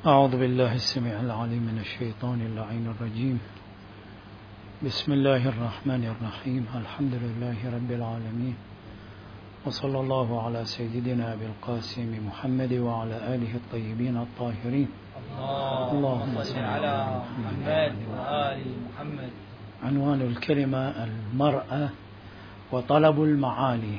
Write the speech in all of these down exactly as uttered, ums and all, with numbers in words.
أعوذ بالله السميع العليم من الشيطان اللعين الرجيم. بسم الله الرحمن الرحيم. الحمد لله رب العالمين، وصلى الله على سيدنا أبي القاسم محمد وعلى آله الطيبين الطاهرين. اللهم صل على محمد وآل محمد. عنوان الكلمة المرأة وطلب المعالي،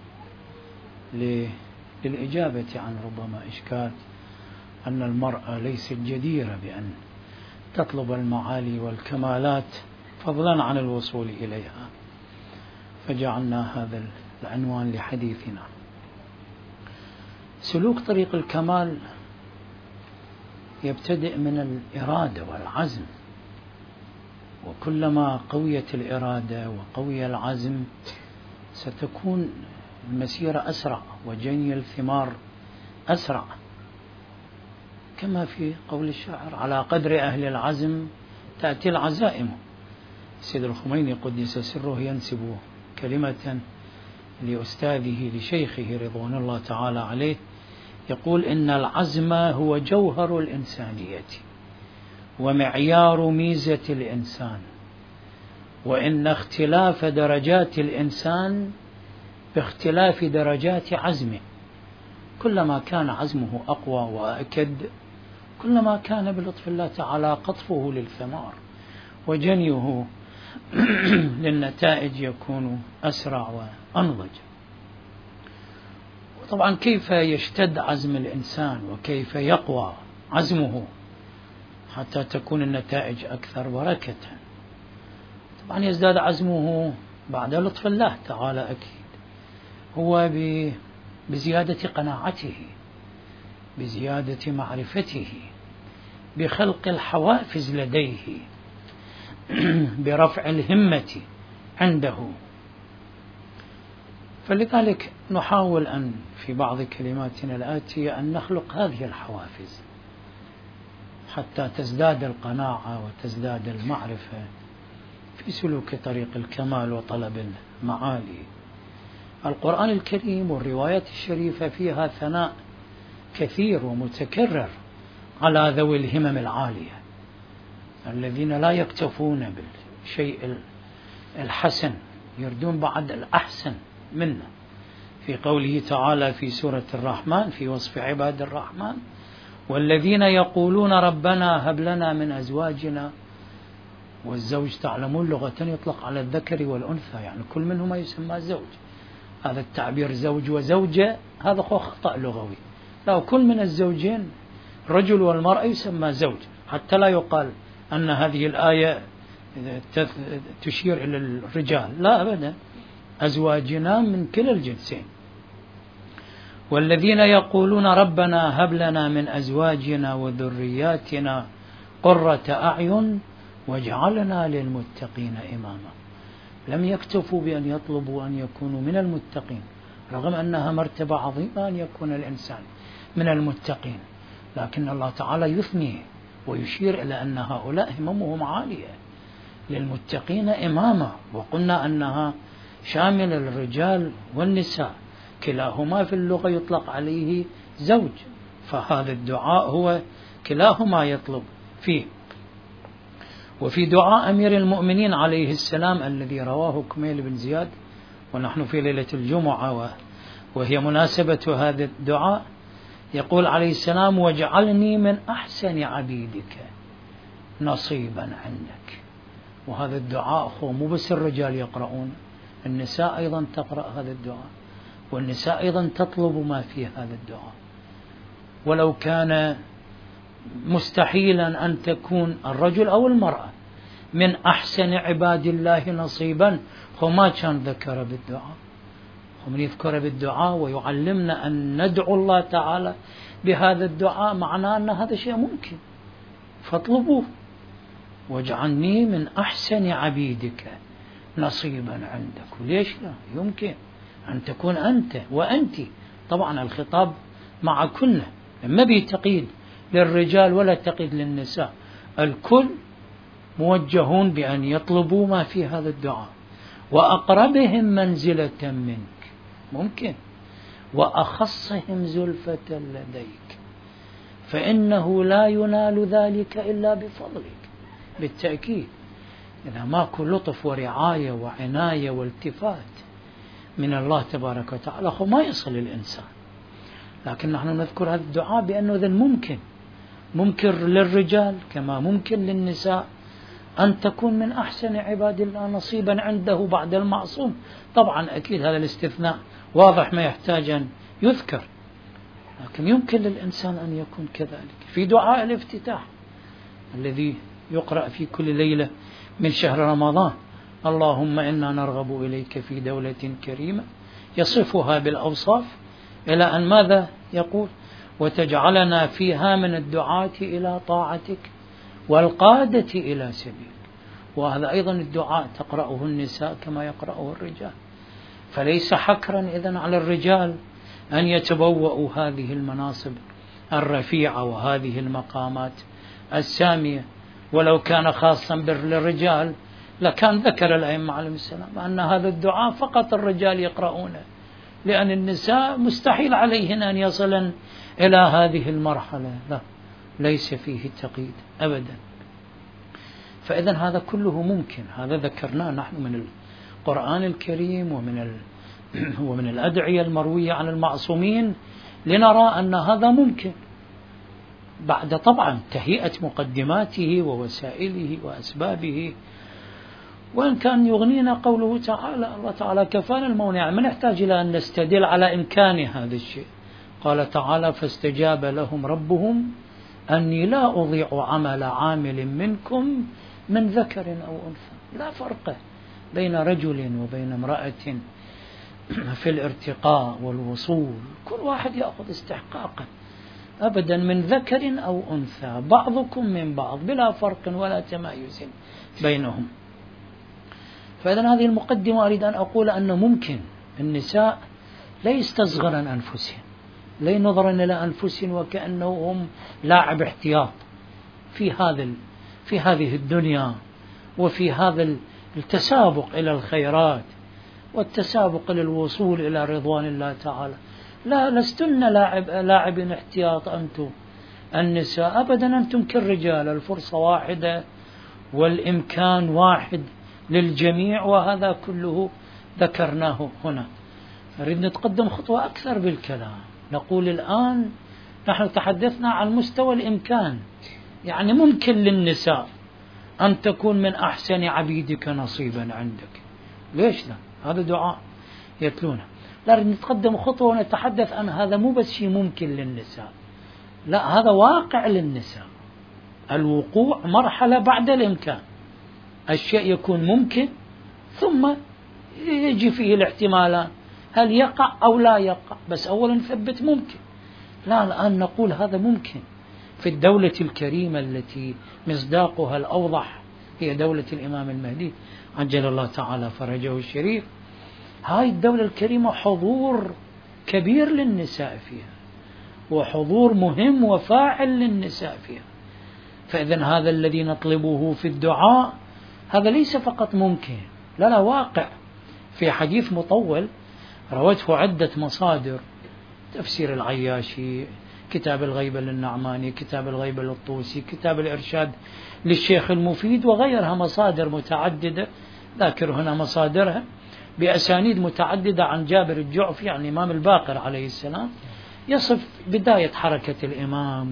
للإجابة عن ربما إشكال أن المرأة ليست جديرة بأن تطلب المعالي والكمالات فضلا عن الوصول إليها، فجعلنا هذا العنوان لحديثنا. سلوك طريق الكمال يبتدئ من الإرادة والعزم، وكلما قويت الإرادة وقوي العزم ستكون المسيرة أسرع وجني الثمار أسرع، كما في قول الشاعر: على قدر أهل العزم تأتي العزائم. سيد الخميني قدس سره ينسب كلمة لأستاذه لشيخه رضوان الله تعالى عليه، يقول: إن العزم هو جوهر الإنسانية ومعيار ميزة الإنسان، وإن اختلاف درجات الإنسان باختلاف درجات عزمه، كلما كان عزمه أقوى وأكد كلما كان بلطف الله تعالى قطفه للثمار وجنيه للنتائج يكون أسرع وأنضج. وطبعا كيف يشتد عزم الإنسان وكيف يقوى عزمه حتى تكون النتائج أكثر بركة؟ طبعا يزداد عزمه بعد لطف الله تعالى أكيد، هو بزيادة قناعته، بزيادة معرفته، بخلق الحوافز لديه، برفع الهمة عنده. فلذلك نحاول أن في بعض كلماتنا الآتية أن نخلق هذه الحوافز حتى تزداد القناعة وتزداد المعرفة في سلوك طريق الكمال وطلب المعالي. القرآن الكريم والروايات الشريفة فيها ثناء كثير ومتكرر على ذوي الهمم العالية، الذين لا يكتفون بالشيء الحسن، يردون بعد الأحسن منه. في قوله تعالى في سورة الرحمن في وصف عباد الرحمن: والذين يقولون ربنا هب لنا من أزواجنا، والزوج تعلمون لغة يطلق على الذكر والأنثى، يعني كل منهما يسمى زوج. هذا التعبير زوج وزوجة هذا خطأ لغوي، لا، كل من الزوجين الرجل والمرأة يسمى زوج، حتى لا يقال أن هذه الآية تشير إلى الرجال، لا أبدا، أزواجنا من كلا الجنسين. والذين يقولون ربنا هب لنا من أزواجنا وذرياتنا قرة أعين واجعلنا للمتقين إماما. لم يكتفوا بأن يطلبوا أن يكونوا من المتقين، رغم أنها مرتبة عظيمة أن يكون الإنسان من المتقين، لكن الله تعالى يثني ويشير إلى أن هؤلاء هممهم عالية، للمتقين إماما. وقلنا أنها شامل الرجال والنساء، كلاهما في اللغة يطلق عليه زوج، فهذا الدعاء هو كلاهما يطلب فيه. وفي دعاء أمير المؤمنين عليه السلام الذي رواه كميل بن زياد، ونحن في ليلة الجمعة وهي مناسبة هذا الدعاء، يقول عليه السلام: واجعلني من أحسن عبيدك نصيبا عندك. وهذا الدعاء هو مو بس الرجال يقرؤون، النساء أيضا تقرأ هذا الدعاء، والنساء أيضا تطلب ما في هذا الدعاء. ولو كان مستحيلا أن تكون الرجل أو المرأة من أحسن عباد الله نصيبا، هو ما كان ذكر بالدعاء. ومن يذكر بالدعاء ويعلمنا أن ندعو الله تعالى بهذا الدعاء، معناه أن هذا شيء ممكن، فاطلبوه. واجعلني من أحسن عبيدك نصيبا عندك. وليش لا؟ يمكن أن تكون أنت وأنت، طبعا الخطاب مع كل، ما بيتقيد للرجال ولا تقيد للنساء، الكل موجهون بأن يطلبوا ما في هذا الدعاء. وأقربهم منزلة منك ممكن، وأخصهم زلفة لديك. فإنه لا ينال ذلك إلا بفضلك بالتأكيد. إذا ماكو لطف ورعاية وعناية والتفات من الله تبارك وتعالى ما يصل الإنسان. لكن نحن نذكر هذا الدعاء بأنه ذا ممكن ممكن للرجال كما ممكن للنساء أن تكون من أحسن عباد الله نصيبا عنده بعد المعصوم. طبعا أكيد هذا الاستثناء واضح ما يحتاج أن يذكر، لكن يمكن للإنسان أن يكون كذلك في دعاء الافتتاح الذي يقرأ في كل ليلة من شهر رمضان: اللهم إنا نرغب إليك في دولة كريمة، يصفها بالأوصاف إلى أن ماذا يقول: وتجعلنا فيها من الدعاة إلى طاعتك والقادة إلى سبيلك. وهذا أيضا الدعاء تقرأه النساء كما يقرأه الرجال، فليس حكرا إذن على الرجال أن يتبوأوا هذه المناصب الرفيعة وهذه المقامات السامية. ولو كان خاصا للرجال لكان ذكر الأئمة عليهم السلام أن هذا الدعاء فقط الرجال يقرؤونه، لأن النساء مستحيل عليهن أن يصلن إلى هذه المرحلة. لا، ليس فيه تقييد أبدا. فإذن هذا كله ممكن، هذا ذكرناه نحن من القرآن الكريم ومن ال... ومن الأدعية المروية عن المعصومين لنرى أن هذا ممكن، بعد طبعا تهيئة مقدماته ووسائله وأسبابه. وإن كان يغنينا قوله تعالى: الله تعالى كفانا المونع، ما نحتاج إلى أن نستدل على إمكان هذا الشيء. قال تعالى: فاستجاب لهم ربهم أني لا أضيع عمل عامل منكم من ذكر أو أنثى. لا فرق بين رجل وبين امرأة في الارتقاء والوصول، كل واحد يأخذ استحقاقا أبدا، من ذكر أو أنثى، بعضكم من بعض، بلا فرق ولا تمايز بينهم. فإذا هذه المقدمة أريد أن أقول أنه ممكن النساء لا يستصغرن أنفسهم، لا ينظرن إلى أنفسهم وكأنهم لاعب احتياط في هذا في هذه الدنيا وفي هذا التسابق إلى الخيرات والتسابق للوصول إلى رضوان الله تعالى. لا، لستن لاعب لاعبين احتياط أنتم النساء أبدا، أنتم كالرجال، الفرصة واحدة والإمكان واحد للجميع، وهذا كله ذكرناه هنا. نريد نتقدم خطوة أكثر بالكلام، نقول الآن نحن تحدثنا عن مستوى الإمكان، يعني ممكن للنساء أن تكون من أحسن عبيدك نصيبا عندك. ليش لا؟ هذا دعاء يتلونه. لكن نتقدم خطوة ونتحدث عن هذا مو بس شيء ممكن للنساء، لا، هذا واقع للنساء. الوقوع مرحلة بعد الإمكان، الشيء يكون ممكن ثم يجي فيه الاحتمالان، هل يقع أو لا يقع، بس أولا نثبت ممكن. لا، الآن نقول هذا ممكن في الدولة الكريمة التي مصداقها الأوضح هي دولة الإمام المهدي عجل الله تعالى فرجه الشريف. هاي الدولة الكريمة حضور كبير للنساء فيها، وحضور مهم وفاعل للنساء فيها. فإذن هذا الذي نطلبه في الدعاء هذا ليس فقط ممكن، لا لا، واقع. في حديث مطول روته عدة مصادر: تفسير العياشي، كتاب الغيبة للنعماني، كتاب الغيبة للطوسي، كتاب الإرشاد للشيخ المفيد، وغيرها مصادر متعددة، ذاكر هنا مصادرها بأسانيد متعددة عن جابر الجعفي عن الإمام الباقر عليه السلام، يصف بداية حركة الإمام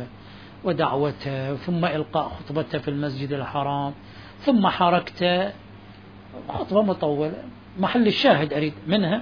ودعوته، ثم إلقاء خطبته في المسجد الحرام، ثم حركته، خطبة مطولة. محل الشاهد أريد منها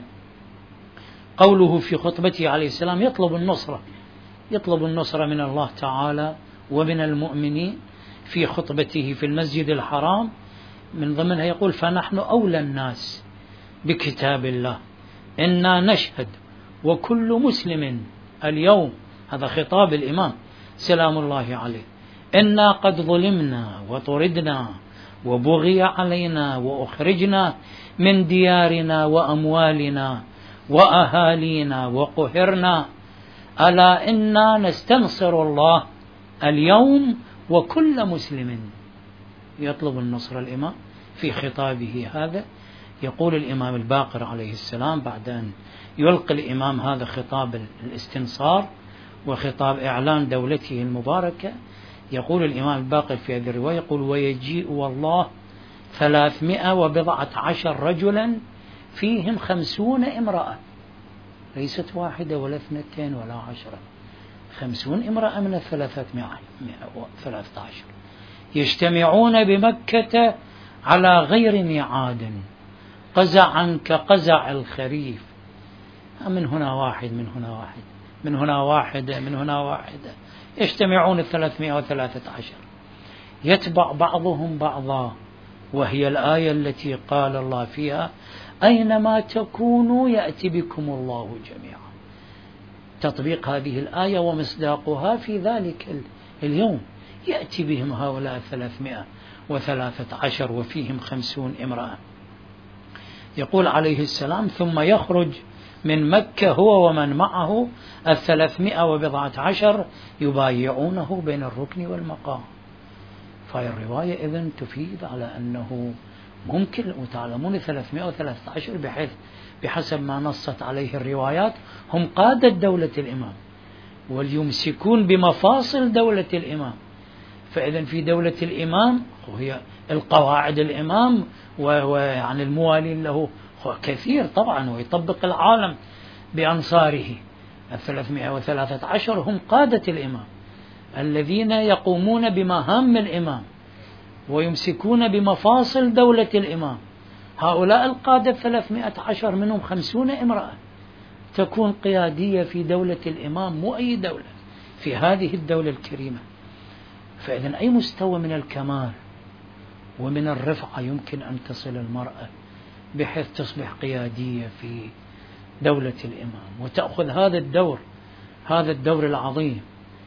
قوله في خطبته عليه السلام: يطلب النصرة يطلب النصرة من الله تعالى ومن المؤمنين في خطبته في المسجد الحرام. من ضمنها يقول: فنحن أولى الناس بكتاب الله، إنا نشهد وكل مسلم اليوم، هذا خطاب الإمام سلام الله عليه، إنا قد ظلمنا وطردنا وبغي علينا وأخرجنا من ديارنا وأموالنا وأهالينا وقهرنا، ألا إنا نستنصر الله اليوم وكل مسلم. يطلب النصر الإمام في خطابه هذا. يقول الإمام الباقر عليه السلام بعد أن يلقي الإمام هذا خطاب الاستنصار وخطاب إعلان دولته المباركة. يقول الإمام الباقر في هذه الرواية يقول: ويجيء والله ثلاثمائة وبضعة عشر رجلا فيهم خمسون امرأة، ليست واحدة ولا اثنتين ولا عشرة، خمسون امرأة من الثلاثمائة وثلاثة عشر يجتمعون بمكة على غير ميعاد قزعا كقزع الخريف، من هنا واحد من هنا واحد من هنا واحدة من هنا واحدة، يجتمعون الثلاثمائة وثلاثة عشر يتبع بعضهم بعضا، وهي الآية التي قال الله فيها: أينما تكونوا يأتي بكم الله جميعا. تطبيق هذه الآية ومصداقها في ذلك اليوم، يأتي بهم هؤلاء الثلاثمائة وثلاثة عشر وفيهم خمسون امرأة. يقول عليه السلام: ثم يخرج من مكة هو ومن معه الثلاثمائة وبضعة عشر يبايعونه بين الركن والمقام. فهي الرواية إذن تفيد على أنه ممكن، وتعلمون ثلاثمائة وثلاثة عشر بحيث بحسب ما نصت عليه الروايات هم قادة دولة الإمام واليمسكون بمفاصل دولة الإمام. فإذن في دولة الإمام وهي القواعد الإمام ويعني الموالين له كثير طبعا، ويطبق العالم بأنصاره. الثلاثمائة وثلاثة عشر هم قادة الإمام الذين يقومون بمهام الإمام ويمسكون بمفاصل دولة الإمام. هؤلاء القادة ثلاثمائة عشر منهم خمسون امرأة تكون قيادية في دولة الإمام، مو أي دولة، في هذه الدولة الكريمة. فإذن أي مستوى من الكمال ومن الرفعة يمكن أن تصل المرأة بحيث تصبح قيادية في دولة الإمام وتأخذ هذا الدور هذا الدور العظيم.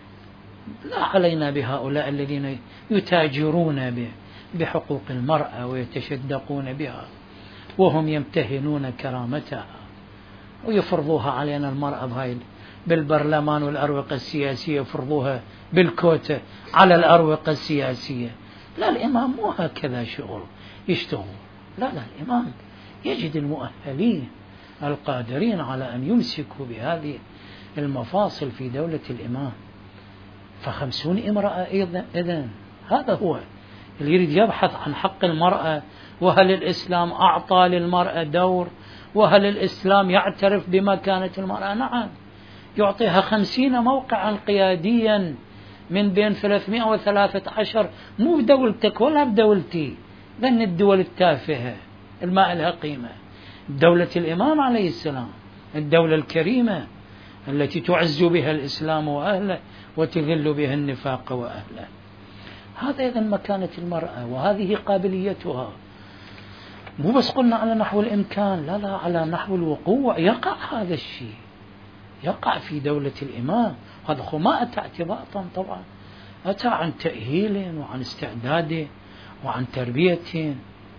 لا علينا بهؤلاء الذين يتاجرون بحقوق المرأة ويتشدقون بها وهم يمتهنون كرامتها ويفرضوها علينا المرأة بهاي بالبرلمان والأروقة السياسية، يفرضوها بالكوتة على الأروقة السياسية. لا، الإمام مو هكذا شغل يشتغل، لا لا الإمام يجد المؤهلين القادرين على أن يمسكوا بهذه المفاصل في دولة الإمام. فخمسون امرأة أيضا. إذن هذا هو اللي يريد يبحث عن حق المرأة، وهل الإسلام أعطى للمرأة دور، وهل الإسلام يعترف بمكانة المرأة؟ نعم، يعطيها خمسين موقعا قياديا من بين ثلاثمائة وثلاثة عشر، مو بدولتك ولا بدولتي، ذن الدول التافهة الماء لها قيمة. دولة الإمام عليه السلام الدولة الكريمة التي تعز بها الإسلام وأهله وتذل بها النفاق وأهله. هذا إذن مكانة المرأة وهذه قابليتها. مو بس قلنا على نحو الإمكان، لا لا، على نحو الوقوع. يقع هذا الشيء، يقع في دولة الإمام. هذا خو ما أتى اعتباطا طبعا، أتى عن تأهيل وعن استعداد وعن تربية.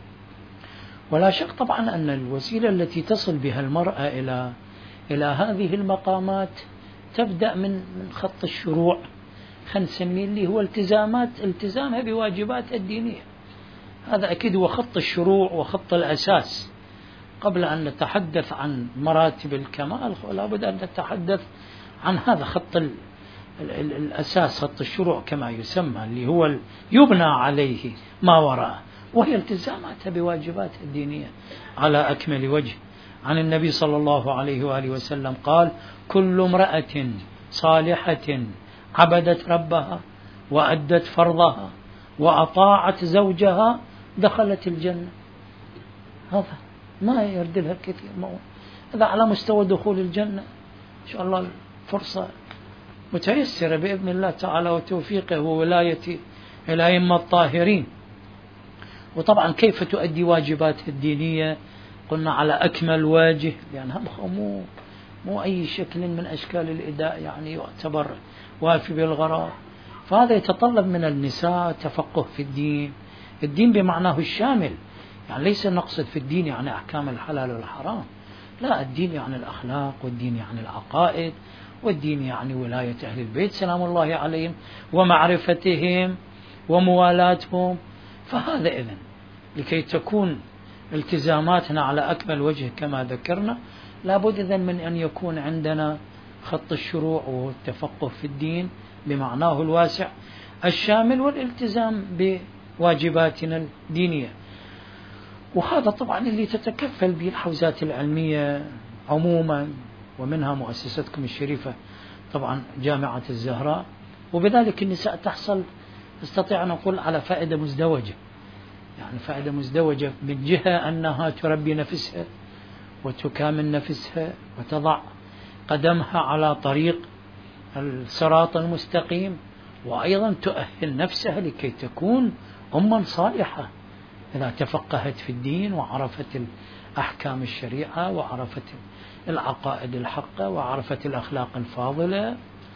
ولا شك طبعا أن الوسيلة التي تصل بها المرأة إلى إلى هذه المقامات تبدأ من من خط الشروع، خلينا نسميه اللي هو التزامات التزامها بواجباتها الدينية. هذا أكيد هو خط الشروع وخط الأساس. قبل أن نتحدث عن مراتب الكمال لابد أن نتحدث عن هذا خط ال ال ال الأساس، خط الشروع كما يسمى، اللي هو يبنى عليه ما وراءه، وهي التزاماتها بواجباتها الدينية على أكمل وجه. عن النبي صلى الله عليه وآله وسلم قال: كل امرأة صالحة عبدت ربها وأدت فرضها وأطاعت زوجها دخلت الجنة. هذا ما يرد لها كثير، هذا على مستوى دخول الجنة. إن شاء الله الفرصة متيسرة بإذن الله تعالى وتوفيقه وولايته الأئمة الطاهرين. وطبعا كيف تؤدي واجباتها الدينية؟ قلنا على أكمل وجه، لأن هم مو مو أي شكل من أشكال الإداء يعني يعتبر وافي بالغرض. فهذا يتطلب من النساء تفقه في الدين، الدين بمعناه الشامل، يعني ليس نقصد في الدين يعني أحكام الحلال والحرام، لا، الدين يعني الأخلاق، والدين يعني العقائد، والدين يعني ولاية أهل البيت سلام الله عليهم ومعرفتهم وموالاتهم. فهذا إذن لكي تكون التزاماتنا على أكمل وجه كما ذكرنا، لابد إذن من أن يكون عندنا خط الشروع والتفقه في الدين بمعناه الواسع الشامل والالتزام بواجباتنا الدينية. وهذا طبعا اللي تتكفل به الحوزات العلمية عموما، ومنها مؤسستكم الشريفة طبعا جامعة الزهراء. وبذلك النساء تحصل، استطيع أن أقول، على فائدة مزدوجة، يعني فائدة مزدوجة من جهة أنها تربي نفسها وتكامل نفسها وتضع قدمها على طريق الصراط المستقيم، وأيضا تؤهل نفسها لكي تكون أما صالحة إذا تفقهت في الدين وعرفت أحكام الشريعة وعرفت العقائد الحقة وعرفت الأخلاق الفاضلة.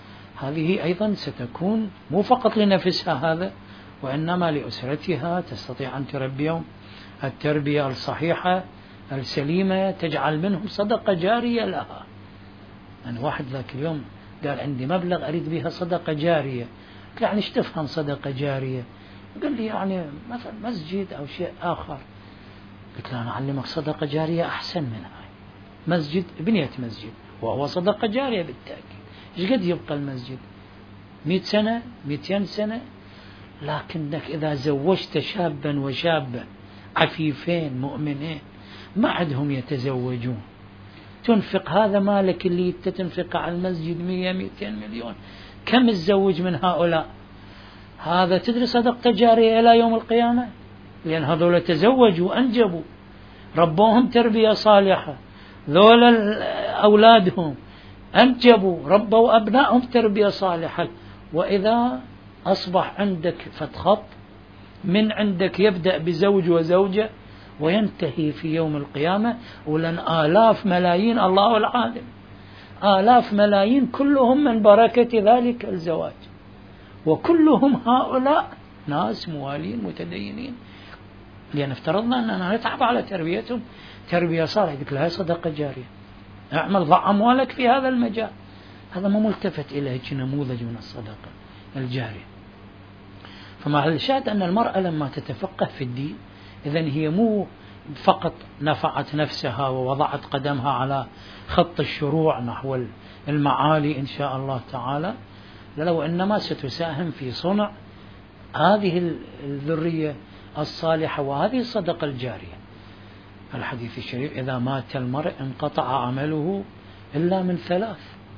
هذه أيضا ستكون مو فقط لنفسها هذا، وإنما لأسرتها، تستطيع أن تربيهم التربية الصحيحة السليمة تجعل منهم صدقة جارية لها. أنا واحد ذاك اليوم قال عندي مبلغ أريد بها صدقة جارية، يعني ايش تفهم صدقة جارية؟ قال لي يعني مثلا مسجد أو شيء آخر. قلت له أنا أعلمك صدقة جارية أحسن من هاي. مسجد، بنية مسجد وهو صدقة جارية بالتأكيد. إيش قد يبقى المسجد؟ مئة سنة، مئتين سنة. لكنك إذا زوجت شابا وشابة عفيفين مؤمنين ما عندهم يتزوجون، تنفق هذا مالك اللي تنفق على المسجد مية مئتين مليون، كم تزوج من هؤلاء؟ هذا تدري صدقة جارية إلى يوم القيامة، لأن هذول تزوجوا أنجبوا ربوهم تربية صالحة، ذول أولادهم أنجبوا ربوا أبنائهم تربية صالحة. وإذا أصبح عندك فتخط من عندك يبدأ بزوج وزوجة وينتهي في يوم القيامة، ولن آلاف ملايين، الله العالم، آلاف ملايين كلهم من بركة ذلك الزواج، وكلهم هؤلاء ناس موالين متدينين، لأن افترضنا أننا نتعب على تربيتهم تربية صالحة. قلت لها صدقة جارية، اعمل ضع أموالك في هذا المجال. هذا ما ملتفت إليه كنموذج من الصدقة الجارية. فمع الشاهد أن المرأة لما تتفقه في الدين إذن هي مو فقط نفعت نفسها ووضعت قدمها على خط الشروع نحو المعالي إن شاء الله تعالى، لو إنما ستساهم في صنع هذه الذرية الصالحة وهذه الصدقة الجارية. الحديث الشريف إذا مات المرء انقطع عمله إلا من ثلاث: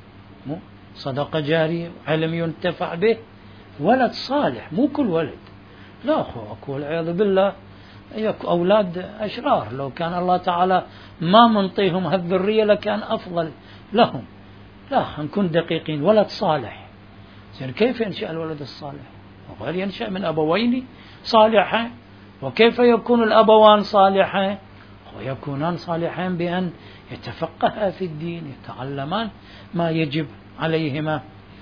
صدقة جارية، علم ينتفع به، ولد صالح. مو كل ولد، لا أخوك والعياذ بالله أولاد أشرار، لو كان الله تعالى ما منطيهم هالذرية لكان أفضل لهم. لا، نكون دقيقين. ولد صالح، يعني كيف ينشأ الولد الصالح؟ وقال ينشأ من أبوين صالحين. وكيف يكون الأبوان صالحين؟ ويكونان صالحين بأن يتفقها في الدين، يتعلمان ما يجب عليهما.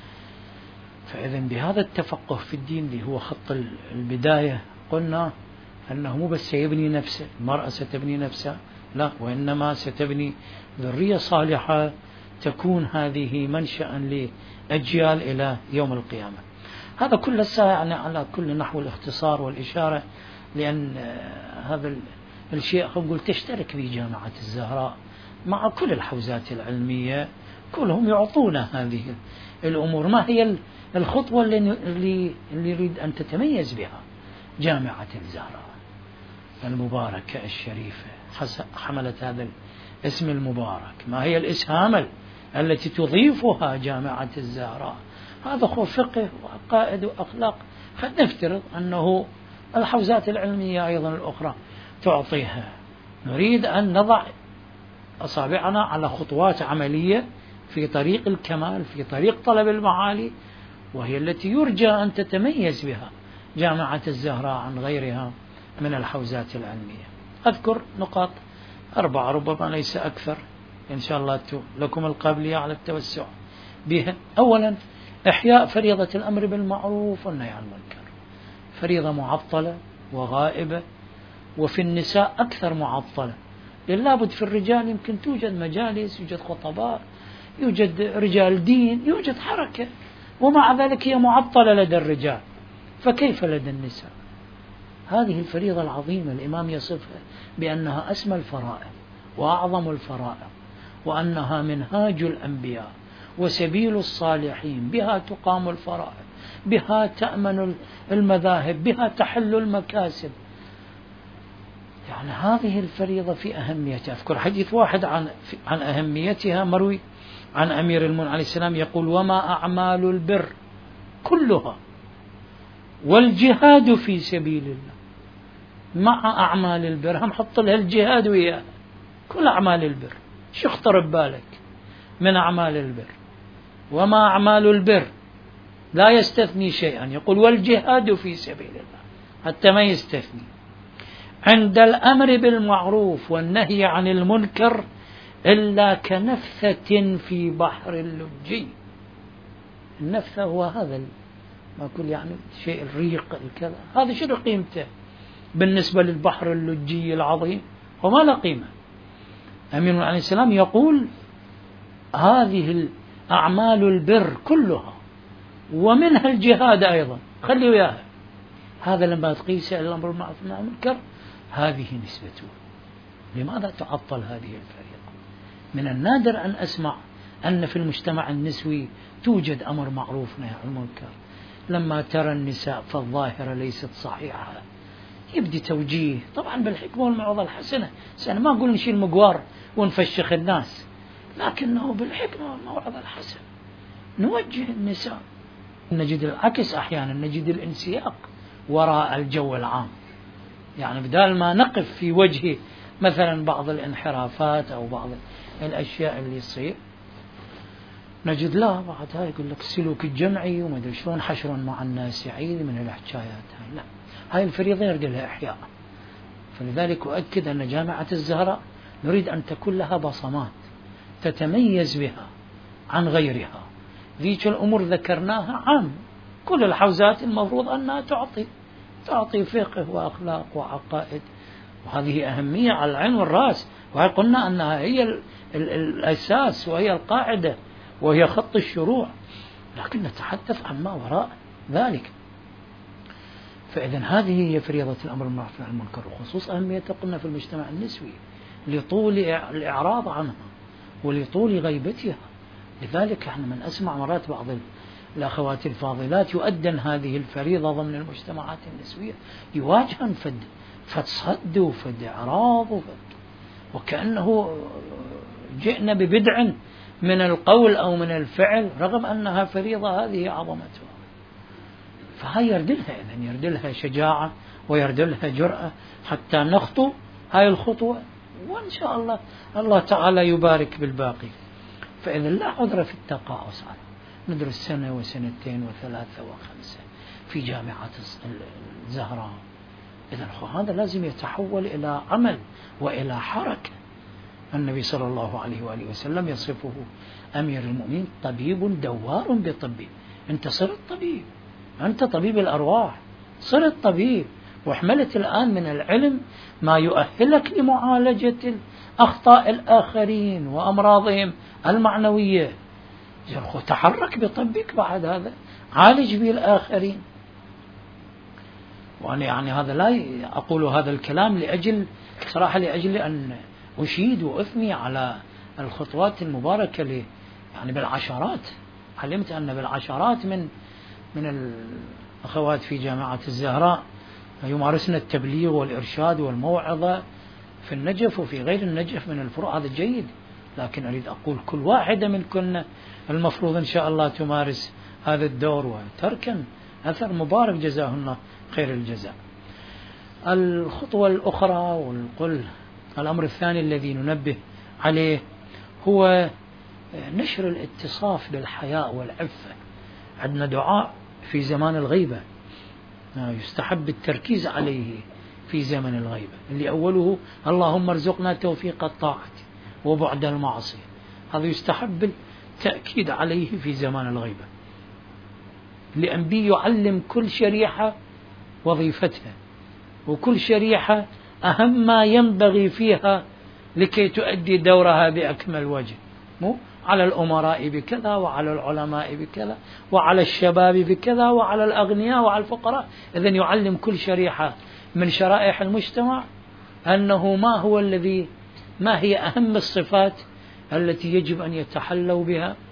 فإذن بهذا التفقه في الدين اللي هو خط البداية قلنا أنه مو بس سيبني نفسه، المرأة ستبني نفسها، لا، وإنما ستبني ذرية صالحة تكون هذه منشأ لأجيال إلى يوم القيامة. هذا كل الساعة يعني على كل نحو الاختصار والإشارة، لأن هذا الشيء نقول تشترك به جامعة الزهراء مع كل الحوزات العلمية، كلهم يعطون هذه الأمور. ما هي الخطوة اللي اللي يريد أن تتميز بها جامعة الزهراء المباركة الشريفة، حملت هذا الاسم المبارك؟ ما هي الإسهامة التي تضيفها جامعة الزهراء؟ هذا هو فقه وعقائد وأخلاق. خلينا نفترض أنه الحوزات العلمية أيضا الأخرى تعطيها. نريد أن نضع أصابعنا على خطوات عملية في طريق الكمال، في طريق طلب المعالي، وهي التي يرجى أن تتميز بها جامعة الزهراء عن غيرها من الحوزات العلمية. أذكر نقاط أربعة ربما ليس أكثر، إن شاء الله لكم القابلية على التوسع بها. أولا، إحياء فريضة الأمر بالمعروف والنهي عن المنكر، فريضة معطلة وغائبة، وفي النساء أكثر معطلة. لابد في الرجال يمكن توجد مجالس، يوجد خطباء، يوجد رجال دين، يوجد حركة، ومع ذلك هي معطلة لدى الرجال، فكيف لدى النساء؟ هذه الفريضة العظيمة الإمام يصفها بأنها أسمى الفرائض وأعظم الفرائض، وأنها منهاج الأنبياء وسبيل الصالحين، بها تقام الفرائض، بها تأمن المذاهب، بها تحل المكاسب. يعني هذه الفريضة في أهميتها. أذكر حديث واحد عن عن أهميتها مروي عن أمير المؤمنين عليه السلام يقول: وما أعمال البر كلها والجهاد في سبيل الله. مع أعمال البر هم حط لها الجهاد وياها، كل أعمال البر. شو يخطر ببالك من أعمال البر؟ وما أعمال البر لا يستثني شيئا، يقول والجهاد في سبيل الله، حتى ما يستثني. عند الأمر بالمعروف والنهي عن المنكر إلا كنفثة في بحر اللجي. النفثة هو هذا ما كل يعني شيء الريق الكذا، هذا شنو قيمته بالنسبة للبحر اللجي العظيم؟ وما له قيمة. أمين عليه السلام يقول: هذه أعمال البر كلها ومنها الجهاد أيضا، خلي وياها. هذا لما تقيس الأمر بالمعروف والنهي عن المنكر هذه نسبته. لماذا تعطل هذه الفريضة؟ من النادر أن أسمع أن في المجتمع النسوي توجد أمر معروف ونهي عن المنكر. لما ترى النساء فالظاهرة ليست صحيحة يبدي توجيه، طبعا بالحكمة والموعظة الحسنة. أنا ما أقول نشيل مقوار ونفشخ الناس، لكنه بالحكمة والموعظة الحسنة نوجه النساء. نجد العكس أحيانا، نجد الانسياق وراء الجو العام. يعني بدال ما نقف في وجه مثلا بعض الانحرافات أو بعض الأشياء اللي يصير، نجد لا بعد هاي يقول لك السلوك الجمعي وما أدري شلون، حشر مع الناس يعيد من الحكايات هاي. لا، هاي الفريضة يرد لها إحياء. فلذلك أؤكد أن جامعة الزهراء نريد أن تكون لها بصمات تتميز بها عن غيرها. ذيك الأمور ذكرناها عام، كل الحوزات المفروض أنها تعطي تعطي فقه وأخلاق وعقائد، وهذه أهمية على العين والرأس. وهي قلنا أنها هي ال ال الأساس وهي القاعدة وهي خط الشروع، لكن نتحدث عن ما وراء ذلك. فإذا هذه هي فريضة الأمر بالمعروف والنهي عن المنكر، وخصوص أهميتها قلنا في المجتمع النسوي لطول الإعراض عنها ولطول غيبتها. لذلك احنا من أسمع مرات بعض الأخوات الفاضلات يؤدن هذه الفريضة ضمن المجتمعات النسوية يواجهن فد فتصد وفد إعراض وفد، وكأنه جئنا ببدع من القول أو من الفعل رغم أنها فريضة هذه عظمتها. فهي يردلها إذن يردلها شجاعة ويردلها جرأة حتى نخطو هاي الخطوة، وإن شاء الله الله تعالى يبارك بالباقي. فإذا لا عذر في التقاعس، ندرس سنة وسنتين وثلاثة وخمسة في جامعة الزهراء. إذن هذا لازم يتحول إلى عمل وإلى حركة. النبي صلى الله عليه وآله وسلم يصفه أمير المؤمنين: طبيب دوار بطبه. أنت صرت طبيب، أنت طبيب الأرواح، صرت طبيب، واحملت الآن من العلم ما يؤهلك لمعالجة أخطاء الآخرين وأمراضهم المعنوية. تحرك بطبك بعد هذا، عالج به الآخرين. وأنا يعني هذا لا أقول هذا الكلام لأجل صراحة لأجل أن أشيد وأثني على الخطوات المباركة لي يعني بالعشرات. علمت أن بالعشرات من من الأخوات في جامعة الزهراء يمارسن التبليغ والإرشاد والموعظة في النجف وفي غير النجف من الفروع. هذا جيد، لكن أريد أقول كل واحدة منكن المفروض إن شاء الله تمارس هذا الدور وتركن أثر مبارك جزاهن خير الجزاء. الخطوة الأخرى والقل الأمر الثاني الذي ننبه عليه هو نشر الاتصاف بالحياء والعفة. عندنا دعاء في زمان الغيبة يستحب التركيز عليه في زمن الغيبة، اللي أوله اللهم ارزقنا توفيق الطاعة وبعد المعصية. هذا يستحب التأكيد عليه في زمان الغيبة، لأن بي يعلم كل شريحة وظيفتها، وكل شريحة أهم ما ينبغي فيها لكي تؤدي دورها بأكمل وجه. مو على الأمراء بكذا، وعلى العلماء بكذا، وعلى الشباب بكذا، وعلى الأغنياء وعلى الفقراء. إذن يعلم كل شريحة من شرائح المجتمع أنه ما هو الذي ما هي أهم الصفات التي يجب أن يتحلوا بها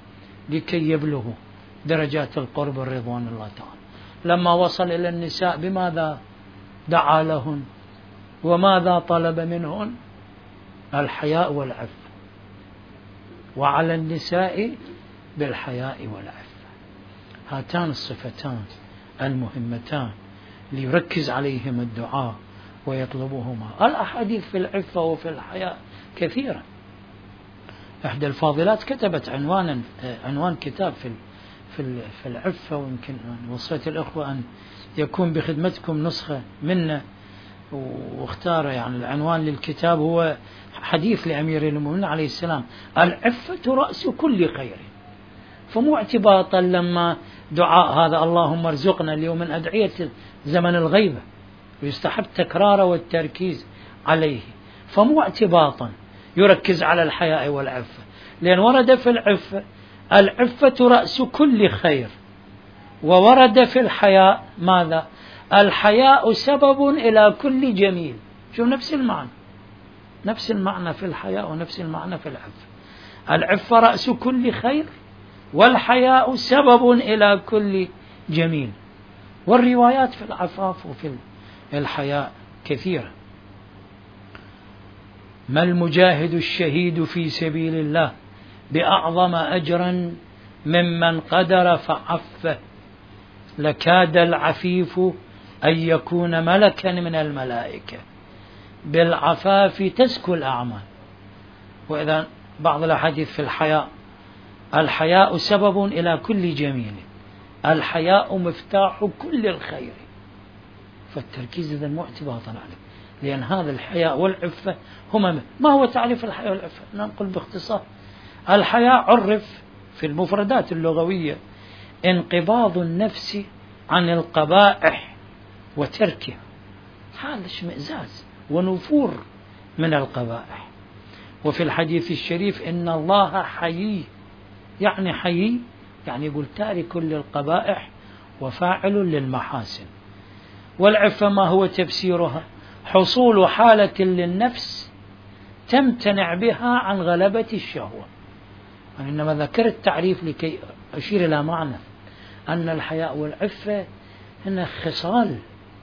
لكي يبلغوا درجات القرب والرضوان الله تعالى. لما وصل إلى النساء بماذا دعا لهن وماذا طلب منهن؟ الحياء والعفة. وعلى النساء بالحياء والعفة. هاتان الصفتان المهمتان ليركز عليهم الدعاء ويطلبهما. الأحاديث في العفة وفي الحياء كثيرة. إحدى الفاضلات كتبت عنوانا عنوان كتاب في في في العفة، ويمكن وصيت الأخوة أن يكون بخدمتكم نسخة منه، واختار يعني العنوان للكتاب هو حديث لأمير المؤمنين عليه السلام: العفة رأس كل خير. فمو اعتباطا لما دعاء هذا اللهم ارزقنا اليوم من أدعية زمن الغيبة ويستحب تكراره والتركيز عليه، فمو اعتباطا يركز على الحياء والعفة، لأن ورد في العفة العفة رأس كل خير، وورد في الحياء ماذا؟ الحياء سبب إلى كل جميل. شو نفس المعنى، نفس المعنى في الحياء ونفس المعنى في العفة. العفة رأس كل خير والحياء سبب إلى كل جميل. والروايات في العفاف وفي الحياء كثيرة. ما المجاهد الشهيد في سبيل الله بأعظم أجرا ممن قدر فعفه، لكاد العفيف أن يكون ملكا من الملائكة، بالعفاف تزكو الأعمال. وإذا بعض الأحاديث في الحياء: الحياء سبب إلى كل جميل، الحياء مفتاح كل الخير. فالتركيز إذا مو اعتباطا عليه، لأن هذا الحياء والعفة هما. ما هو تعريف الحياء والعفة؟ ننقل باختصار: الحياء عرف في المفردات اللغوية انقباض النفس عن القبائح وتركها. هذا اشمئزاز ونفور من القبائح. وفي الحديث الشريف: إن الله حيي. يعني حيي يعني يقول تارك للقبائح وفاعل للمحاسن. والعفة ما هو تفسيرها؟ حصول حالة للنفس تمتنع بها عن غلبة الشهوة. إنما ذكرت تعريف لكي أشير إلى معنى أن الحياء والعفة هن خصال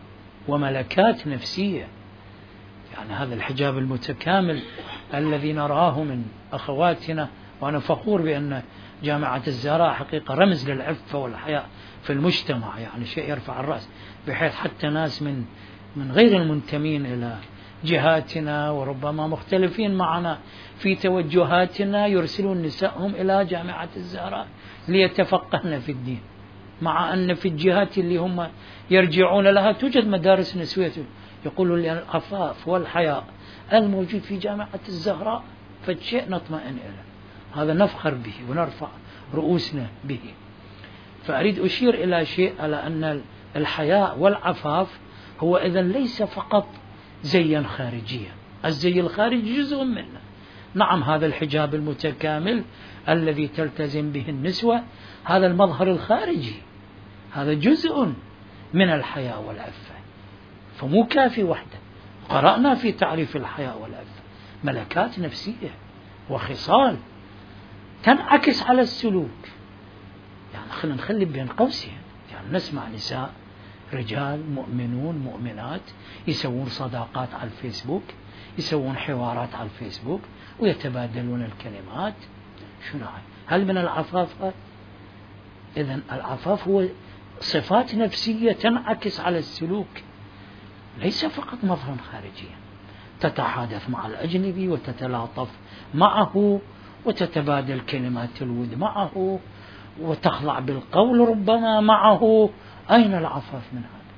وملكات نفسية. يعني هذا الحجاب المتكامل الذي نراه من أخواتنا، وأنا فخور بأن جامعة الزهراء حقيقة رمز للعفة والحياء في المجتمع، يعني شيء يرفع الرأس، بحيث حتى ناس من من غير المنتمين إلى جهاتنا وربما مختلفين معنا في توجهاتنا يرسلون نسائهم إلى جامعة الزهراء ليتفقهن في الدين، مع أن في الجهات اللي هم يرجعون لها توجد مدارس نسوية. يقولون لأن العفاف والحياء الموجود في جامعة الزهراء فالشيء نطمئن إليه، هذا نفخر به ونرفع رؤوسنا به. فأريد أشير إلى شيء، على أن الحياء والعفاف هو إذن ليس فقط زيا خارجيا، الزي الخارجي جزء منه. نعم، هذا الحجاب المتكامل الذي تلتزم به النسوة هذا المظهر الخارجي، هذا جزء من الحياء والعفة، فمو كافي وحده. قرأنا في تعريف الحياء والعفة ملكات نفسية وخصال تنعكس على السلوك. يعني خلينا نخلي بين قوسين، يعني نسمع نساء رجال مؤمنون مؤمنات يسوون صداقات على الفيسبوك، يسوون حوارات على الفيسبوك ويتبادلون الكلمات. شنو هل من العفاف؟ إذن العفاف هو صفات نفسية تنعكس على السلوك، ليس فقط مظهرا خارجيا. تتحادث مع الأجنبي وتتلاطف معه وتتبادل كلمات الود معه وتخضع بالقول ربما معه. أين العفاف من هذا؟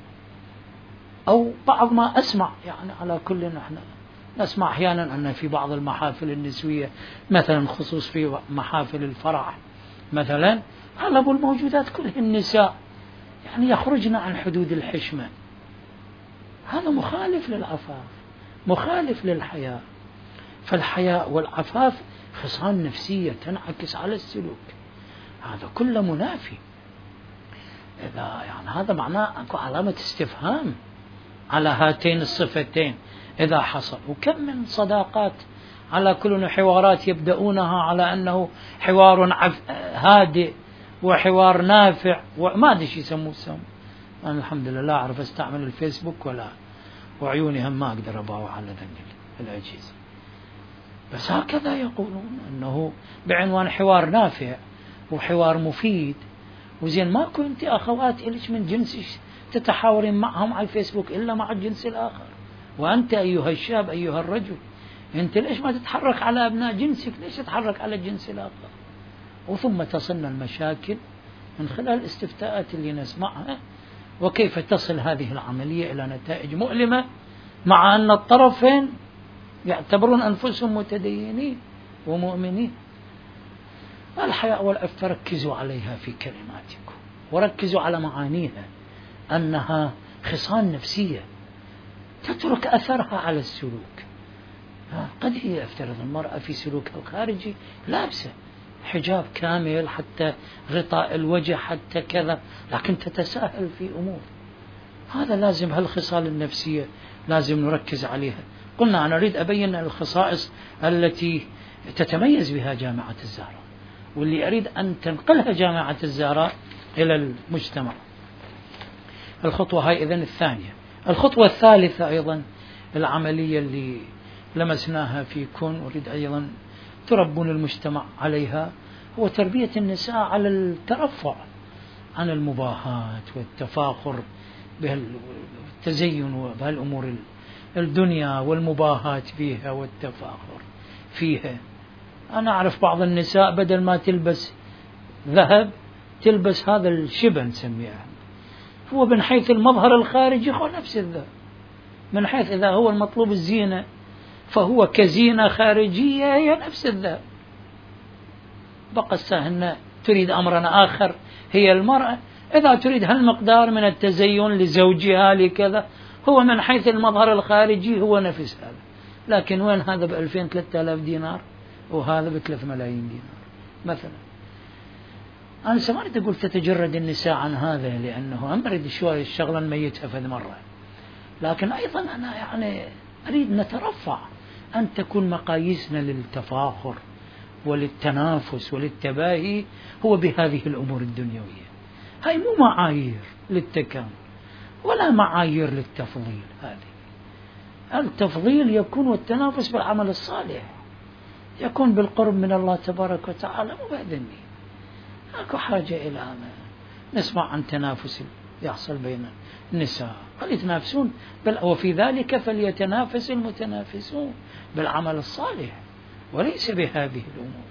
أو بعض ما أسمع، يعني على كل نحن نسمع أحيانا أن في بعض المحافل النسوية مثلا، خصوص في محافل الفرح مثلا، أغلب الموجودات كلهن نساء، يعني يخرجن عن حدود الحشمة. هذا مخالف للعفاف، مخالف للحياء. فالحياء والعفاف خصال نفسية تنعكس على السلوك، هذا كله منافي. إذا يعني هذا معناه أكو علامة استفهام على هاتين الصفتين إذا حصل. وكم من صداقات على كل حوارات يبدأونها على أنه حوار هادئ وحوار نافع وما أدري شو يسموه السم. أنا الحمد لله لا أعرف أستعمل الفيسبوك ولا وعيوني هم ما أقدر أباوع على ذنب الأجهزة، بس هكذا يقولون أنه بعنوان حوار نافع وحوار مفيد. وزين ماكو أنت أخوات إليش من جنسك تتحاورين معهم على الفيسبوك إلا مع الجنس الآخر؟ وأنت أيها الشاب أيها الرجل أنت ليش ما تتحرك على أبناء جنسك؟ ليش تتحرك على الجنس الآخر؟ وثم تصلنا المشاكل من خلال الاستفتاءات اللي نسمعها، وكيف تصل هذه العملية إلى نتائج مؤلمة مع أن الطرفين يعتبرون أنفسهم متدينين ومؤمنين. الحياء والعفة ركزوا عليها في كلماتكم وركزوا على معانيها، أنها خصال نفسية تترك أثرها على السلوك. قد هي افترض المرأة في سلوكها الخارجي لابسة حجاب كامل حتى غطاء الوجه حتى كذا، لكن تتساهل في أمور. هذا لازم هالخصال النفسية لازم نركز عليها. قلنا أنا أريد أبين الخصائص التي تتميز بها جامعة الزهراء واللي أريد أن تنقلها جامعة الزهراء إلى المجتمع. الخطوة هاي إذن الثانية. الخطوة الثالثة أيضا العملية اللي لمسناها فيكم أريد أيضا تربون المجتمع عليها، هو تربية النساء على الترفع عن المباهات والتفاخر بالتزين وبهالأمور الدنيا والمباهات فيها والتفاخر فيها. أنا أعرف بعض النساء بدل ما تلبس ذهب تلبس هذا الشبه نسميه، هو من حيث المظهر الخارجي هو نفس الذهب، من حيث إذا هو المطلوب الزينة فهو كزينة خارجية هي نفس الذهب. بقى الساهنة تريد أمرا آخر هي المرأة، إذا تريد هالمقدار من التزين لزوجها لكذا هو من حيث المظهر الخارجي هو نفس هذا، لكن وين هذا بألفين ثلاثة آلاف دينار وهذا بثلاث ملايين دينار مثلا. أنا سمعت أقول تتجرد النساء عن هذا لأنه أنا أريد شوية الشغلة نميتها فذ مرة، لكن أيضا أنا يعني أريد نترفع أن تكون مقاييسنا للتفاخر وللتنافس وللتباهي هو بهذه الأمور الدنيوية. هاي مو معايير للتكامل ولا معايير للتفضيل. هذه التفضيل يكون والتنافس بالعمل الصالح، يكون بالقرب من الله تبارك وتعالى، مو بهذني أكو حاجة إلى ما نسمع عن تنافس يحصل بين النساء فليتنافسون، بل وفي ذلك فليتنافس المتنافسون بالعمل الصالح وليس بهذه الأمور.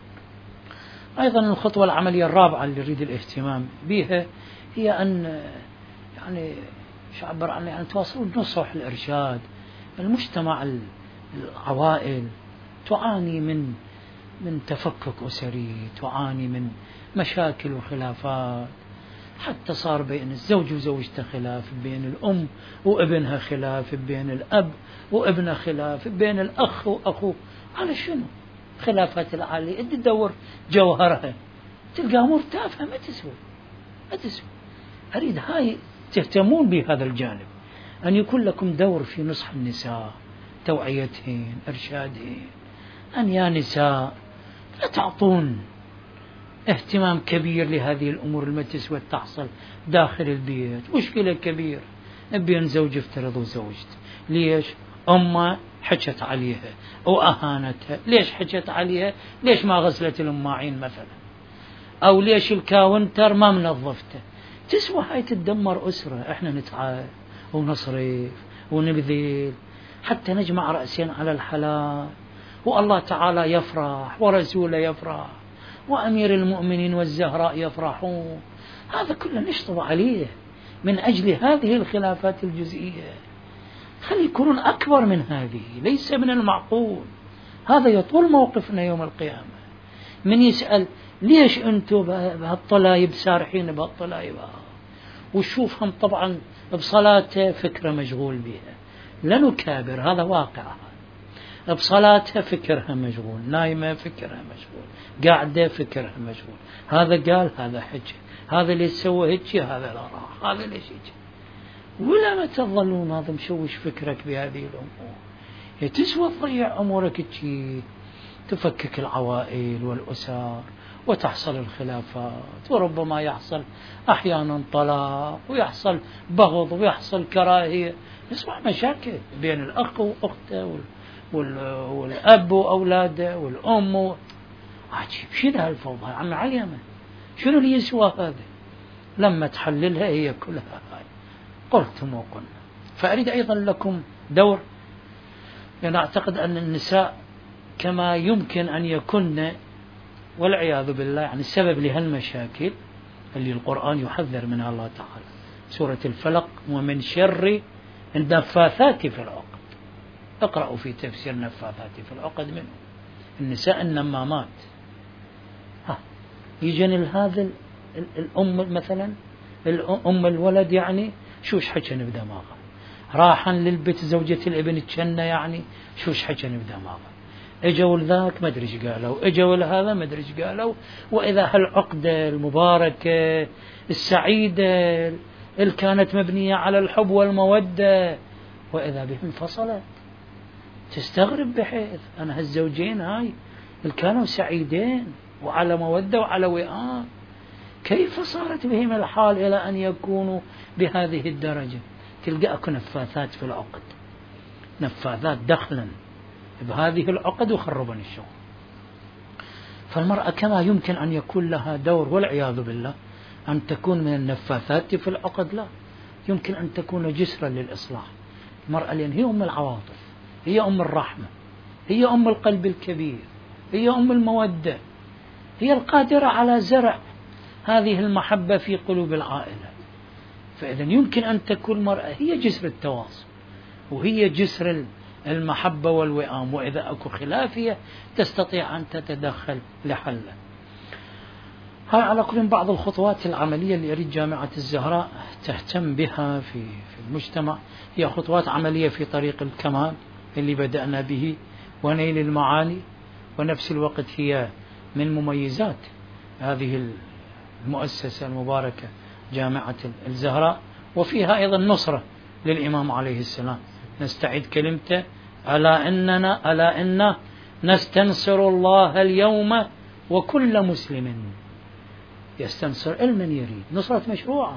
أيضا الخطوة العملية الرابعة اللي يريد الاهتمام بها هي أن يعني شعبر عن يعني تواصلوا النصح الإرشاد. المجتمع العوائل تعاني من من تفكك أسري، تعاني من مشاكل وخلافات، حتى صار بين الزوج وزوجته خلاف، بين الأم وابنها خلاف، بين الأب وابنه خلاف، بين الأخ وأخوه. على شنو خلافات العالية؟ أنت تدور جوهرها تلقى أمور تافهة ما تسوي ما تسوي. أريد هاي تهتمون بهذا الجانب، أن يكون لكم دور في نصح النساء، توعيتهن، إرشادهن. أن يا نساء لا تعطون اهتمام كبير لهذه الأمور التي تسوى تحصل داخل البيت. مشكلة كبيرة بين زوج افترض وزوجته، ليش؟ أمه حكت عليها وأهانتها. ليش حكت عليها؟ ليش ما غسلت الماعين مثلا؟ أو ليش الكاونتر ما منظفته؟ تسوى هاي تدمر أسرة. احنا نتعب ونصرف ونبذل حتى نجمع رأسين على الحلال، والله تعالى يفرح ورسوله يفرح وأمير المؤمنين والزهراء يفرحون. هذا كله نشطب عليه من أجل هذه الخلافات الجزئية. خلي يكونون أكبر من هذه، ليس من المعقول. هذا يطول موقفنا يوم القيامة. من يسأل ليش أنتم بهالطلايب سارحين بهالطلايب، وشوفهم طبعا بصلاته فكرة مشغول بها، لا نكابر، هذا واقع. بصلاتها فكرها مشغول، نايمة فكرها مشغول، قاعدة فكرها مشغول، هذا قال هذا حكي، هذا اللي سوى هكي، هذا لا راح، هذا ليش هكي. ولا ما تظلون هذا مشوش فكرك بهذه الأمور. تسوى تضيع أمورك تشي تفكك العوائل والأسر وتحصل الخلافات، وربما يحصل أحيانا طلاق ويحصل بغض ويحصل كراهية، يصبح مشاكل بين الأخ وأخته والأب وأولاده والأم و... عجيب. شنو هالفوضى يا عم على اليمن؟ شنو اللي يسوى هذا؟ لما تحللها هي كلها هاي قلتم وقلنا. فأريد أيضا لكم دور، لأن أعتقد أن النساء كما يمكن أن يكن والعياذ بالله يعني السبب لهالمشاكل اللي القرآن يحذر منها الله تعالى، سورة الفلق ومن شر النفاثات في العقد. اقرأوا في تفسير النفاثات في العقد منه النساء النمامات. ها يجن هذا الأم مثلا الأم الولد يعني شوش حكن بدماغه، راحا للبيت زوجة الابن تشنى يعني شوش حكن بدماغه، اجوا لذاك ما ادري ايش قالوا، اجوا لهذا ما ادري ايش قالوا. واذا هالعقده المباركه السعيده اللي كانت مبنيه على الحب والموده واذا بهم انفصلت، تستغرب بحيث انا هالزوجين هاي اللي كانوا سعيدين وعلى موده وعلى وئام كيف صارت بهم الحال الى ان يكونوا بهذه الدرجه؟ تلقى اكو نفاثات في العقد، نفاثات دخلا بهذه العقد وخربا الشغل. فالمرأة كما يمكن أن يكون لها دور والعياذ بالله أن تكون من النفاثات في العقد، لا يمكن أن تكون جسرا للإصلاح. المرأة لأن هي أم العواطف، هي أم الرحمة، هي أم القلب الكبير، هي أم المودة، هي القادرة على زرع هذه المحبة في قلوب العائلة. فإذا يمكن أن تكون المرأة هي جسر التواصل وهي جسر المحبة والوئام، وإذا أكو خلافية تستطيع أن تتدخل لحله. هاي على كل بعض الخطوات العملية اللي يريد جامعة الزهراء تهتم بها في في المجتمع، هي خطوات عملية في طريق الكمال اللي بدأنا به ونيل المعالي، ونفس الوقت هي من مميزات هذه المؤسسة المباركة جامعة الزهراء، وفيها أيضا نصرة للإمام عليه السلام. نستعيد كلمته ألا إننا ألا إن نستنصر الله اليوم وكل مسلم يستنصر المن يريد، نصرة مشروعة،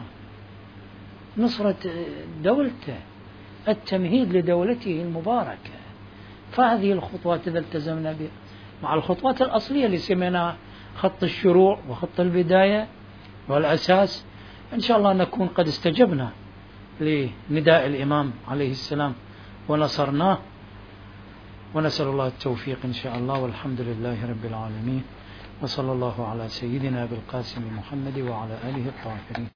نصرة دولته، التمهيد لدولته المباركة. فهذه الخطوات إذا التزمنا بها مع الخطوات الأصلية اللي سميناها خط الشروع وخط البداية والأساس، إن شاء الله نكون قد استجبنا لنداء الإمام عليه السلام ونصرناه، ونسأل الله التوفيق إن شاء الله. والحمد لله رب العالمين، وصلى الله على سيدنا بالقاسم محمد وعلى آله الطاهرين.